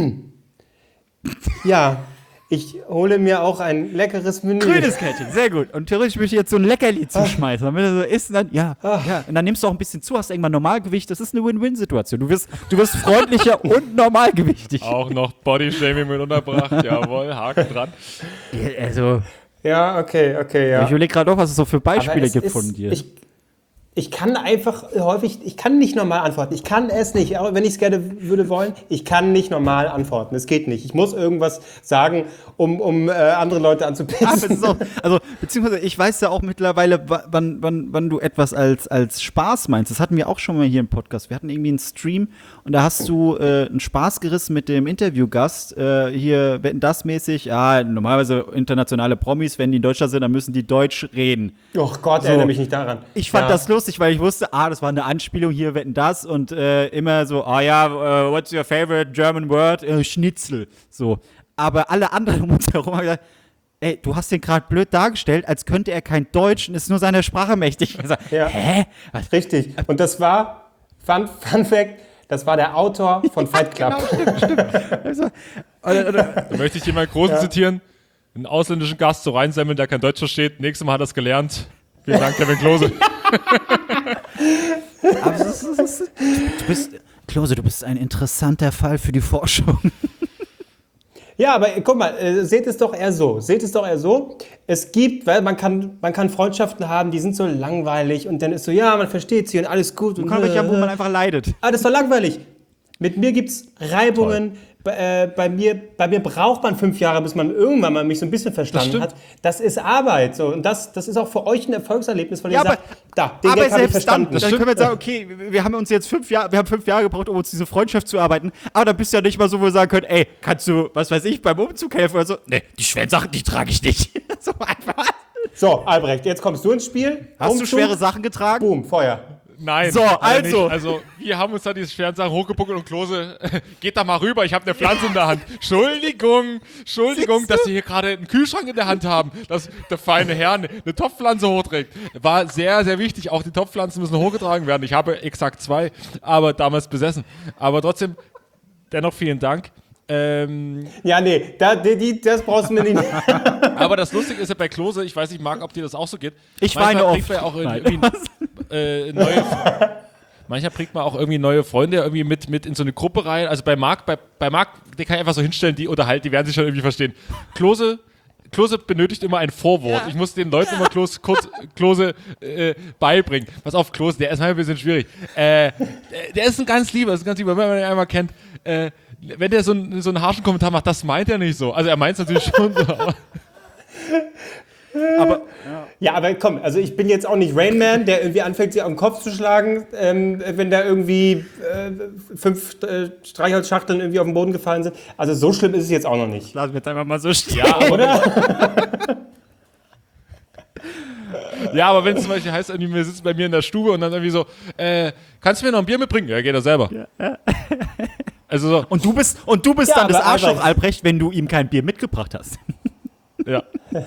A: Ja, ich hole mir auch ein leckeres Menü.
C: Grünes Kärtchen, sehr gut. Und theoretisch möchte ich jetzt so ein Leckerli zuschmeißen. Damit er so isst, und dann, ja, ja. Und dann nimmst du auch ein bisschen zu, hast irgendwann Normalgewicht. Das ist eine Win-Win-Situation. Du wirst, du wirst freundlicher und normalgewichtig.
D: Auch noch Bodyshaming mit unterbracht. Jawohl, Haken dran.
C: Ja, also,
A: Ja, okay, okay, ja.
C: ich überlege gerade auch, was es so für
A: Aber
C: Beispiele
A: es
C: gibt
A: ist-
C: von dir.
A: Ich, ich kann einfach häufig, ich kann nicht normal antworten. Ich kann es nicht, auch wenn ich es gerne würde wollen. Ich kann nicht normal antworten. Es geht nicht. Ich muss irgendwas sagen, um, um äh, andere Leute
C: Aber es
A: anzupissen.
C: ist auch, also, beziehungsweise ich weiß ja auch mittlerweile, wa- wann, wann, wann du etwas als, als Spaß meinst. Das hatten wir auch schon mal hier im Podcast. Wir hatten irgendwie einen Stream und da hast du äh, einen Spaß gerissen mit dem Interviewgast. Äh, hier, wetten das mäßig, ja, normalerweise internationale Promis, wenn die in Deutschland sind, dann müssen die Deutsch reden.
A: Oh Gott, erinnere mich nicht daran.
C: Ich fand
A: Ja.
C: das lustig, weil ich wusste, ah, das war eine Anspielung hier, wetten das und äh, immer so, ah ja, äh, what's your favorite German word? Äh, Schnitzel. So. Aber alle anderen um uns herum haben gesagt, ey, du hast den gerade blöd dargestellt, als könnte er kein Deutsch und ist nur seiner Sprache mächtig. Ich hab gesagt,
A: Ja.
C: hä? Was?
A: Richtig. Und das war, Fun, Fun Fact, das war der Autor von Fight Club.
C: Also, oder, oder,
D: Da möchte ich jemanden Großen zitieren. Einen ausländischen Gast so reinsammeln, der kein Deutsch versteht. Nächstes Mal hat er es gelernt. Vielen Dank, Kevin Klose.
C: aber es ist, es ist, du bist, Klose, du bist ein interessanter Fall für die Forschung.
A: Ja, aber guck mal, äh, seht es doch eher so. Seht es doch eher so. Es gibt, weil man kann, man kann Freundschaften haben, die sind so langweilig und dann ist so, ja, man versteht sie und alles gut. Und,
C: Man kann euch ja, wo
A: äh,
C: man einfach leidet.
A: Ah, das ist doch langweilig. Mit mir gibt es Reibungen. Bei, äh, bei, mir, bei mir braucht man fünf Jahre, bis man irgendwann mal mich so ein bisschen verstanden
D: stimmt.
A: hat. Das ist Arbeit. So. Und das, das ist auch für euch ein Erfolgserlebnis, weil
C: Ja,
A: ihr sagt, da, den
C: aber
A: Gag habe ich
C: selbst dann,
A: verstanden.
C: dann können wir jetzt sagen, okay, wir haben uns jetzt fünf Jahre, wir haben fünf Jahre gebraucht, um uns diese Freundschaft zu erarbeiten, aber dann bist du ja nicht mal so, wo wir sagen können, ey, kannst du, was weiß ich, beim Umzug helfen oder so? Nee, die schweren Sachen, die trage ich nicht. So einfach.
A: So, Albrecht, jetzt kommst du ins Spiel.
C: Hast du
A: Umzug,
C: schwere Sachen getragen?
A: Boom, Feuer.
D: Nein.
C: So,
D: hat er
C: also.
D: Nicht. Also, wir haben uns da diese schweren Sachen hochgepuckelt und Klose, geht da mal rüber, ich habe eine Pflanze in der Hand. Entschuldigung, Entschuldigung, dass Sie hier gerade einen Kühlschrank in der Hand haben, dass der feine Herr eine, eine Topfpflanze hochträgt. War sehr, sehr wichtig. Auch die Topfpflanzen müssen hochgetragen werden. Ich habe exakt zwei, aber damals besessen. Aber trotzdem, dennoch vielen Dank. Ähm,
A: Ja, nee, da, die, die, das brauchst du mir nicht.
D: aber das Lustige ist ja bei Klose, ich weiß nicht, Marc, ob dir das auch so geht.
C: Ich
D: Manchmal
C: weine
D: kriegt man ja
C: oft.
D: auch
C: Nein.
D: irgendwie äh, neue, manchmal bringt man auch irgendwie neue Freunde irgendwie mit, mit in so eine Gruppe rein. Also bei Marc, bei, bei Marc, den kann ich einfach so hinstellen, die unterhalten, die werden sich schon irgendwie verstehen. Klose, Klose benötigt immer ein Vorwort. Ich muss den Leuten immer Klose, kurz Klose äh, beibringen. Pass auf, Klose, der ist mal ein bisschen schwierig. Äh, der ist ein ganz lieber, ist ein ganz lieber, wenn man ihn einmal kennt. Äh, wenn der so, ein, so einen harschen Kommentar macht, das meint er nicht so. Also er meint es natürlich schon so. Aber
C: Aber
A: Ja, aber komm, also ich bin jetzt auch nicht Rain Man, der irgendwie anfängt, sich auf den Kopf zu schlagen, ähm, wenn da irgendwie äh, fünf äh, Streichholzschachteln irgendwie auf den Boden gefallen sind. Also so schlimm ist es jetzt auch noch nicht.
C: lassen wir jetzt einfach mal so stehen.
D: ja, aber,
A: Oder?
D: ja, aber wenn es zum Beispiel heißt, irgendwie, wir sitzen bei mir in der Stube und dann irgendwie so, äh, kannst du mir noch ein Bier mitbringen? Ja, geht er selber. Also so,
C: Und du bist, und du bist
A: Ja,
C: dann das
A: aber
C: Arschloch,
A: Albrecht-
C: Albrecht, wenn du ihm kein Bier mitgebracht hast.
D: ja.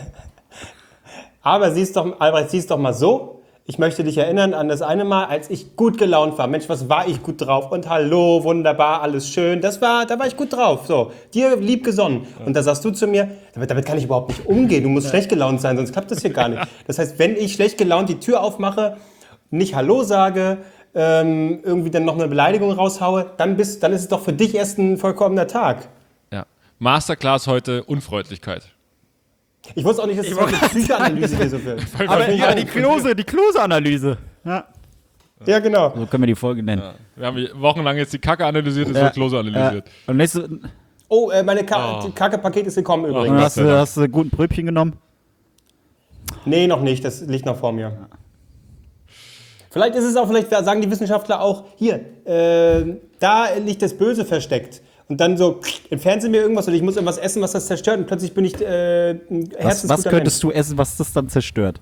A: Aber siehst doch, Albrecht, siehst doch mal so. Ich möchte dich erinnern an das eine Mal, als ich gut gelaunt war. Mensch, was war ich gut drauf? Und hallo, wunderbar, alles schön. Das war, da war ich gut drauf. So, dir lieb gesonnen. Und da sagst du zu mir, damit, damit kann ich überhaupt nicht umgehen. Du musst schlecht gelaunt sein, sonst klappt das hier gar nicht. Das heißt, wenn ich schlecht gelaunt die Tür aufmache, nicht Hallo sage, ähm, irgendwie dann noch eine Beleidigung raushaue, dann, bist, dann ist es doch für dich erst ein vollkommener Tag.
D: ja. Masterclass heute, Unfreundlichkeit.
A: Ich wusste auch nicht, dass es heute Psychoanalyse hier so wird.
C: Aber
A: ich
C: ja,
A: auch
C: die
A: nicht.
C: Klose, die Klose-Analyse. Ja.
A: Ja, genau.
C: So können wir die Folge nennen.
D: Wir haben wochenlang jetzt die Kacke analysiert, jetzt
C: Ja.
D: wird Klose analysiert.
C: Ja. Und nächste, und
A: Oh, äh, meine Ka
D: Oh.
A: Kacke-Paket ist gekommen übrigens.
C: hast du, hast du guten Brötchen genommen?
A: Nee, noch nicht. Das liegt noch vor mir. Vielleicht ist es auch, vielleicht sagen die Wissenschaftler auch, hier, äh, da liegt das Böse versteckt. Und dann so, entfernen sie mir irgendwas oder ich muss irgendwas essen, was das zerstört und plötzlich bin ich äh, ein
C: Was,
A: herzensguter
C: was könntest du essen, was das dann zerstört?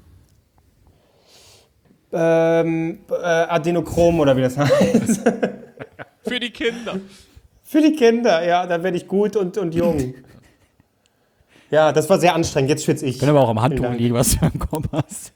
A: Mensch. Ähm, äh, Adenochrom oder wie das heißt.
D: Für die Kinder.
A: Für die Kinder, ja, da werde ich gut und, und jung. Ja, das war sehr anstrengend. Jetzt schwitze ich.
C: Kann aber auch am
A: Vielen
C: Handtuch
A: Dank.
C: liegen, was du am Kopf hast.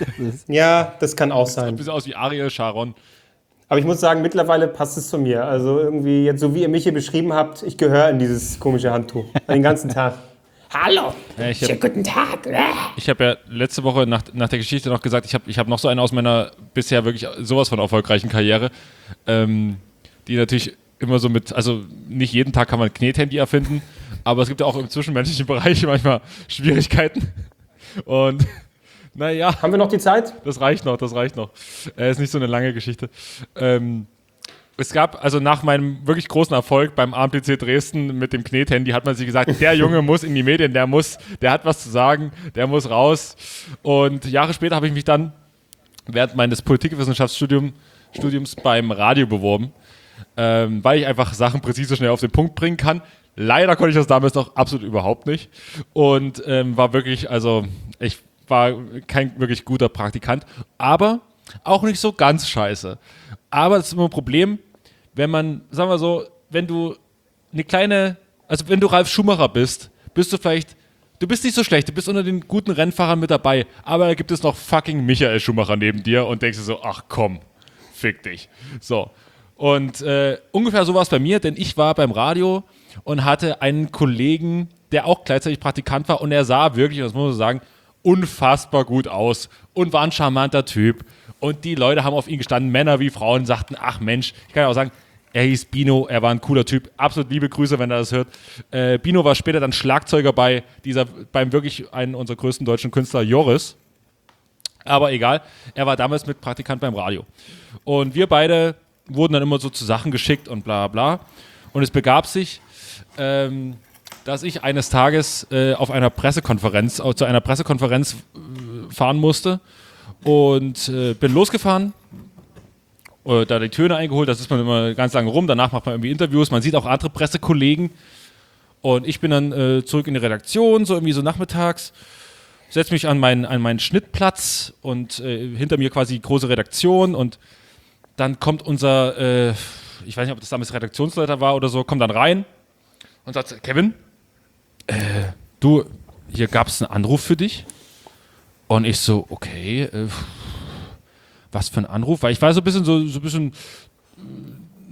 A: Ja, das kann auch
D: Ein
A: sein.
D: bisschen aus wie Ariel Sharon.
A: Aber ich muss sagen, mittlerweile passt es zu mir. Also irgendwie, jetzt so wie ihr mich hier beschrieben habt, ich gehöre in dieses komische Handtuch. Den ganzen Tag. Hallo,
D: Ja, ich hab-
A: schönen guten Tag.
D: Ich habe ja letzte Woche nach, nach der Geschichte noch gesagt, ich habe ich hab noch so eine aus meiner bisher wirklich sowas von erfolgreichen Karriere, ähm, die natürlich immer so mit, also nicht jeden Tag kann man ein Knethandy erfinden, aber es gibt ja auch im zwischenmenschlichen Bereich manchmal Schwierigkeiten. Und naja,
A: Haben wir noch die Zeit?
D: das reicht noch, das reicht noch. Äh, ist nicht so eine lange Geschichte. Ähm, es gab, also nach meinem wirklich großen Erfolg beim A M P C Dresden mit dem Knethandy, hat man sich gesagt, der Junge muss in die Medien, der muss, der hat was zu sagen, der muss raus. Und Jahre später habe ich mich dann während meines Politikwissenschaftsstudiums Studiums beim Radio beworben, ähm, weil ich einfach Sachen präzise schnell auf den Punkt bringen kann. Leider konnte ich das damals noch absolut überhaupt nicht und ähm, war wirklich, also ich war kein wirklich guter Praktikant, aber auch nicht so ganz scheiße. Aber das ist immer ein Problem, wenn man, sagen wir so, wenn du eine kleine, also wenn du Ralf Schumacher bist, bist du vielleicht, du bist nicht so schlecht, du bist unter den guten Rennfahrern mit dabei, aber da gibt es noch fucking Michael Schumacher neben dir und denkst dir so, ach komm, fick dich. So. Und äh, ungefähr so war es bei mir, denn ich war beim Radio und hatte einen Kollegen, der auch gleichzeitig Praktikant war und er sah wirklich, das muss man so sagen, unfassbar gut aus und war ein charmanter Typ. Und die Leute haben auf ihn gestanden, Männer wie Frauen, sagten, ach Mensch, ich kann ja auch sagen, er hieß Bino, er war ein cooler Typ. Absolut liebe Grüße, wenn er das hört. Äh, Bino war später dann Schlagzeuger bei dieser, beim wirklich einen unserer größten deutschen Künstler, Joris. Aber egal, er war damals mit Praktikant beim Radio. Und wir beide wurden dann immer so zu Sachen geschickt und bla bla. Und es begab sich, ähm, dass ich eines Tages äh, auf einer Pressekonferenz, äh, zu einer Pressekonferenz äh, fahren musste und äh, bin losgefahren, äh, da die Töne eingeholt, das ist man immer ganz lange rum, danach macht man irgendwie Interviews, man sieht auch andere Pressekollegen und ich bin dann äh, zurück in die Redaktion, so irgendwie so nachmittags, setze mich an meinen, an meinen Schnittplatz und äh, hinter mir quasi die große Redaktion und dann kommt unser, äh, ich weiß nicht, ob das damals Redaktionsleiter war oder so, kommt dann rein und sagt, Kevin, äh, du, hier gab es einen Anruf für dich. Und ich so, okay, äh, was für ein Anruf? Weil ich war so ein bisschen, so, so ein bisschen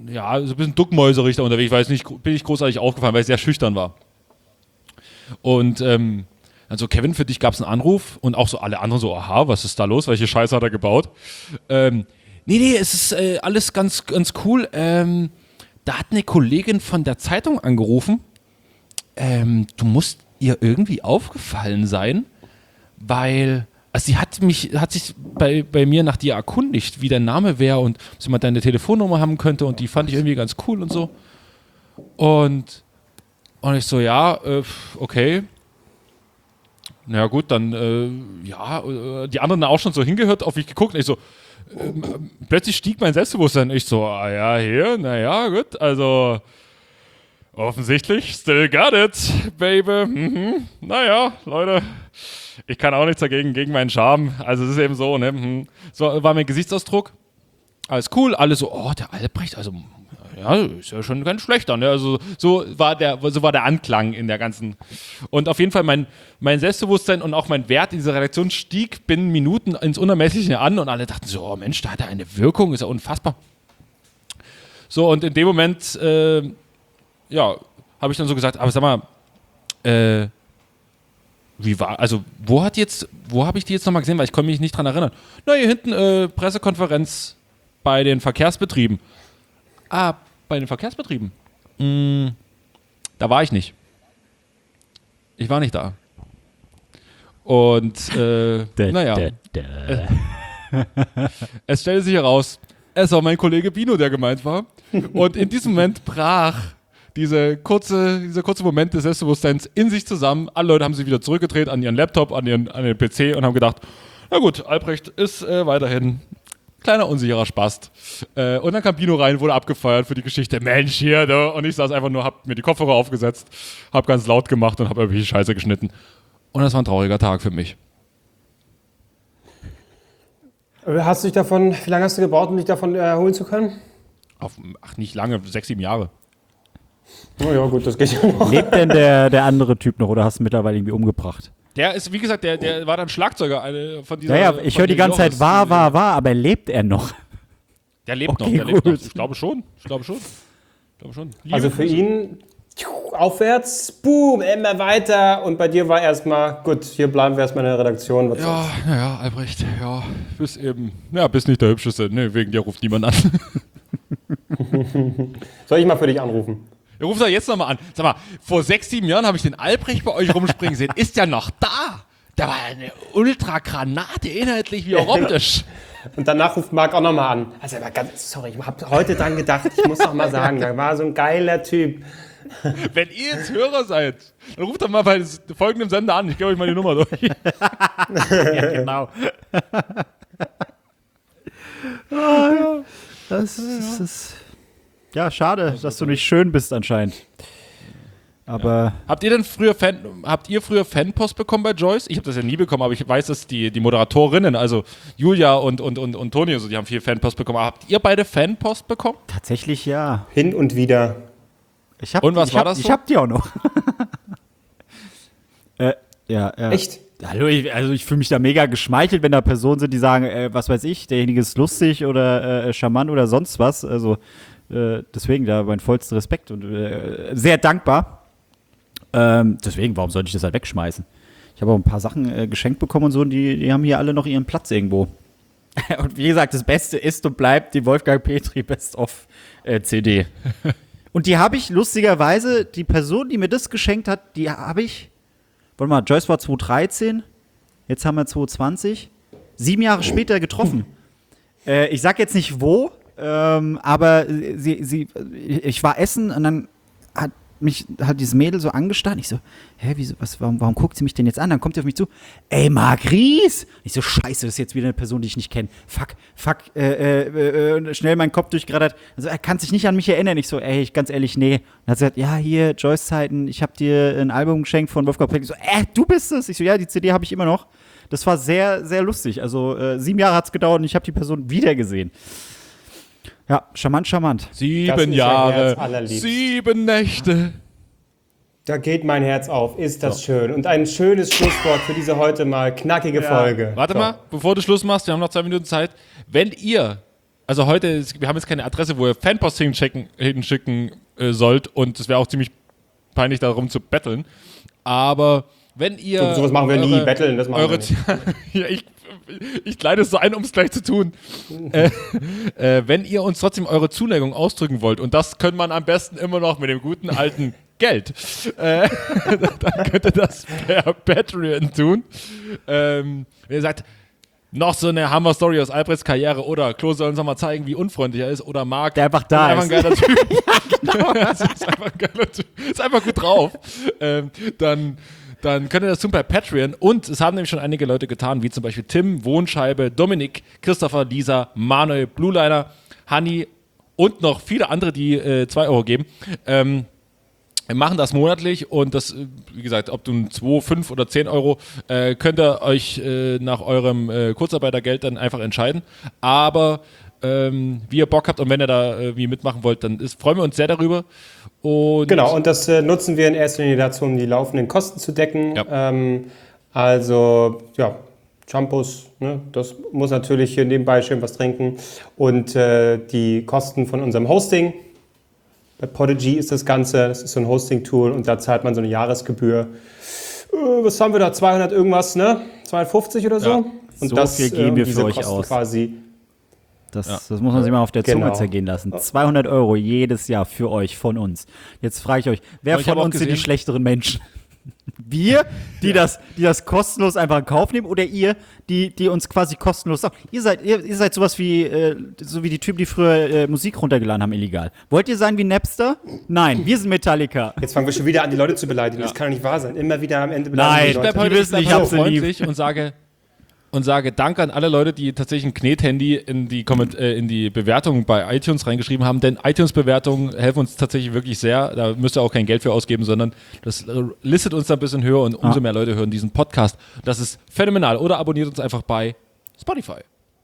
D: ja, so ein bisschen duckmäuserig da unterwegs. Ich weiß nicht, bin ich großartig aufgefallen, weil ich sehr schüchtern war. Und ähm, also Kevin, für dich gab es einen Anruf und auch so alle anderen so, aha, was ist da los? Welche Scheiße hat er gebaut? Ähm, nee, nee, es ist äh, alles ganz, ganz cool. Ähm, da hat eine Kollegin von der Zeitung angerufen. Ähm, du musst ihr irgendwie aufgefallen sein, weil, also sie hat mich, hat sich bei, bei mir nach dir erkundigt, wie dein Name wäre und ob sie mal deine Telefonnummer haben könnte und die fand ich irgendwie ganz cool und so. Und, und ich so, ja, äh, okay. Na ja, gut, dann, äh, ja, äh, die anderen auch schon so hingehört, auf mich geguckt und ich so, äh, plötzlich stieg mein Selbstbewusstsein. Ich so, ah ja, hier, naja, gut, also offensichtlich, still got it, baby. Mhm. Naja, Leute, ich kann auch nichts dagegen, gegen meinen Charme. Also es ist eben so, ne? Mhm. So war mein Gesichtsausdruck. Alles cool, alle so, oh, der Albrecht, also ja, ist ja schon ganz schlechter, ne? Also so war der, so war der Anklang in der ganzen. Und auf jeden Fall mein, mein Selbstbewusstsein und auch mein Wert in dieser Redaktion stieg binnen Minuten ins Unermessliche an und alle dachten so, oh Mensch, da hat er eine Wirkung, ist ja unfassbar. So, und in dem Moment, äh, ja, habe ich dann so gesagt, aber sag mal, äh, wie war, also wo hat jetzt, wo habe ich die jetzt nochmal gesehen, weil ich konnte mich nicht dran erinnern. Na, hier hinten, äh, Pressekonferenz bei den Verkehrsbetrieben. Ah, bei den Verkehrsbetrieben? Mm, da war ich nicht. Ich war nicht da. Und, äh, naja. Äh, es stellte sich heraus, es war mein Kollege Bino, der gemeint war. Und in diesem Moment brach diese kurze, dieser kurze Moment des Selbstbewusstseins in sich zusammen. Alle Leute haben sich wieder zurückgedreht an ihren Laptop, an ihren, an den P C und haben gedacht, na gut, Albrecht ist äh, weiterhin kleiner unsicherer Spast. Äh, und dann kam Bino rein, wurde abgefeiert für die Geschichte. Mensch, hier, da. Und ich saß einfach nur, hab mir die Kopfhörer aufgesetzt, hab ganz laut gemacht und hab irgendwelche Scheiße geschnitten. Und das war ein trauriger Tag für mich.
A: Hast du dich davon, wie lange hast du gebraucht, um dich davon erholen zu können?
D: Auf, ach, nicht lange, sechs, sieben Jahre.
A: Oh ja, gut, das geht ja noch.
C: Lebt denn der, der andere Typ noch oder hast du ihn mittlerweile irgendwie umgebracht?
D: Der ist, wie gesagt, der, der war dann Schlagzeuger eine, von dieser.
C: Naja, ich höre die ganze Zeit, war, war, war, aber lebt er noch?
D: Der lebt
C: Okay,
D: noch, der lebt
C: gut.
D: noch. Ich glaube schon. Ich glaube schon. Ich glaube schon. Liebe
A: Also für
D: Grüße.
A: ihn aufwärts, boom, immer weiter. Und bei dir war erstmal, gut, hier bleiben wir erstmal in der Redaktion. Was
D: Ja, naja, Albrecht, ja, bist eben, ja, bist nicht der Hübscheste. Ne, wegen dir ruft niemand an.
A: Soll ich mal für dich anrufen?
D: Ihr ruft doch jetzt nochmal an. Sag mal, vor sechs, sieben Jahren habe ich den Albrecht bei euch rumspringen sehen. Ist der noch da? Der war eine Ultragranate, inhaltlich wie auch optisch.
A: Und danach ruft Marc auch nochmal an. Also, aber ganz, sorry, ich habe heute dran gedacht, ich muss noch mal sagen, da war so ein geiler Typ.
D: Wenn ihr jetzt Hörer seid, dann ruft doch mal bei folgendem Sender an. Ich gebe euch mal die Nummer durch.
C: Ja, genau. Das ist, ist ja schade, dass du nicht schön bist anscheinend. Aber
D: Habt ihr denn früher Fan, habt ihr früher Fanpost bekommen bei Joyce? Ich habe das ja nie bekommen, aber ich weiß, dass die, die Moderatorinnen, also Julia und, und, und, und Toni, also die haben viel Fanpost bekommen. Aber habt ihr beide Fanpost bekommen?
C: tatsächlich ja.
A: Hin und wieder.
C: Ich hab,
D: Und was
C: ich
D: war
C: hab,
D: das so?
C: Ich hab die auch noch. äh, ja, ja.
A: Echt?
C: Hallo, ich, also ich fühle mich da mega geschmeichelt, wenn da Personen sind, die sagen, äh, was weiß ich, derjenige ist lustig oder äh, charmant oder sonst was. Also äh, deswegen da mein vollster Respekt und äh, sehr dankbar. Ähm, deswegen, warum sollte ich das halt wegschmeißen? Ich habe auch ein paar Sachen äh, geschenkt bekommen und so, und die, die haben hier alle noch ihren Platz irgendwo. Und wie gesagt, das Beste ist und bleibt die Wolfgang Petri Best-of-C D. Und die habe ich lustigerweise, die Person, die mir das geschenkt hat, die habe ich, warte mal, Joyce war zwanzig dreizehn, jetzt haben wir zwanzig zwanzig, sieben Jahre später getroffen. Äh, ich sag jetzt nicht wo, ähm, aber sie, sie, ich war essen und dann hat mich hat dieses Mädel so angestarrt. Ich so, hä, wieso, was, warum, warum guckt sie mich denn jetzt an? Dann kommt sie auf mich zu, ey, Marc Ries! Ich so, scheiße, das ist jetzt wieder eine Person, die ich nicht kenne. Fuck, fuck, äh, äh, äh, schnell meinen Kopf durchgerattert. Also, er kann sich nicht an mich erinnern. Ich so, ey, ich, ganz ehrlich, nee. Und dann hat sie gesagt, ja, hier, Joyce-Zeiten, ich habe dir ein Album geschenkt von Wolfgang Petri. Ich so, äh, du bist es? Ich so, ja, die C D habe ich immer noch. Das war sehr, sehr lustig. Also, äh, sieben Jahre hat es gedauert und ich habe die Person wieder gesehen. Ja, charmant, charmant.
A: Das
D: Sieben
A: ist ein
D: Jahre,
A: Herz allerliebst.
D: sieben Nächte.
A: Da geht mein Herz auf, ist das schön. Und ein schönes Schlusswort für diese heute mal knackige Folge.
D: Warte
A: So.
D: mal, bevor du Schluss machst, wir haben noch zwei Minuten Zeit. Wenn ihr also heute, ist, wir haben jetzt keine Adresse, wo ihr Fanpost hinschicken, hinschicken äh, sollt und es wäre auch ziemlich peinlich, darum zu betteln. Aber wenn ihr...
A: So, sowas machen wir
D: eure,
A: nie, betteln, das machen
D: eure,
A: wir nicht.
D: ja, ich, ich leite es so ein, um es gleich zu tun. äh, äh, wenn ihr uns trotzdem eure Zuneigung ausdrücken wollt, und das kann man am besten immer noch mit dem guten alten Geld, äh, dann könnt ihr das per Patreon tun. Ähm, wenn ihr sagt, noch so eine Hammer-Story aus Albrechts Karriere oder Klo soll uns noch mal zeigen, wie unfreundlich er ist oder Marc.
C: Der einfach da
D: einfach
C: ist.
D: ein geiler Typ. ja, genau. Das ist einfach ein geiler Typ. Ist einfach gut drauf. Ähm, dann, dann könnt ihr das tun bei Patreon. Und es haben nämlich schon einige Leute getan, wie zum Beispiel Tim, Wohnscheibe, Dominik, Christopher, Lisa, Manuel, Blueliner, Hanni und noch viele andere, die zwei äh, Euro geben. Ähm, Wir machen das monatlich und das, wie gesagt, ob du zwei, fünf oder zehn Euro, äh, könnt ihr euch äh, nach eurem äh, Kurzarbeitergeld dann einfach entscheiden. Aber ähm, wie ihr Bock habt und wenn ihr da äh, wie mitmachen wollt, dann ist, freuen wir uns sehr darüber. Und
A: Genau, und das äh, nutzen wir in erster Linie dazu, um die laufenden Kosten zu decken.
D: Ja.
A: Ähm, also, ja, Shampoos, ne, das muss natürlich hier nebenbei schön was trinken. Und äh, die Kosten von unserem Hosting. Bei Podigy ist das Ganze, das ist so ein Hosting-Tool und da zahlt man so eine Jahresgebühr. Äh, was haben wir da? zweihundert irgendwas, ne? zweihundertfünfzig oder so?
D: Ja.
A: Und
C: So
A: das,
C: viel geben
A: äh,
C: wir
A: diese
C: für euch
A: Kosten
C: aus.
A: Quasi.
C: Das,
D: Ja.
C: das muss man sich mal auf der Zunge
A: Genau.
C: zergehen lassen. zweihundert Euro jedes Jahr für euch, von uns. Jetzt frage ich euch, wer
D: Aber ich
C: von
D: hab auch
C: uns sind die
D: gesehen-
C: schlechteren Menschen? Wir, die, das, die das kostenlos einfach in Kauf nehmen, oder ihr, die, die uns quasi kostenlos sagen? Ihr seid, ihr, ihr seid sowas wie, äh, so wie die Typen, die früher äh, Musik runtergeladen haben, illegal. Wollt ihr sein wie Napster? Nein, wir sind Metallica.
A: Jetzt fangen wir schon wieder an, die Leute zu beleidigen. Das kann doch nicht wahr sein. Immer wieder am Ende beleidigen
C: Nein,
A: die
D: Ich
A: Leute.
D: bleib heute,
C: Die
D: ich
C: wissen,
D: bleib
C: ich
D: heute
C: hab sie
D: freundlich und sage, und sage Danke an alle Leute, die tatsächlich ein Knethandy in die, Komment äh, in die Bewertung bei iTunes reingeschrieben haben, denn iTunes-Bewertungen helfen uns tatsächlich wirklich sehr. Da müsst ihr auch kein Geld für ausgeben, sondern das äh, listet uns da ein bisschen höher und umso
C: Ah.
D: mehr Leute hören diesen Podcast. Das ist phänomenal. Oder abonniert uns einfach bei Spotify.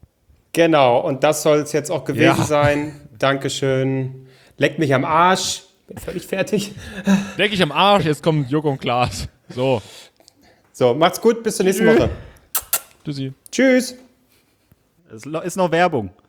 A: Genau, und das soll es jetzt auch gewesen
C: Ja.
A: sein. Dankeschön. Leckt mich am Arsch. Bin völlig fertig.
D: Leck ich am Arsch, jetzt kommt Joko und Klaas. So,
A: So, macht's gut, bis zur nächsten Woche.
D: tschüssi.
A: Tschüss.
C: Es ist noch Werbung.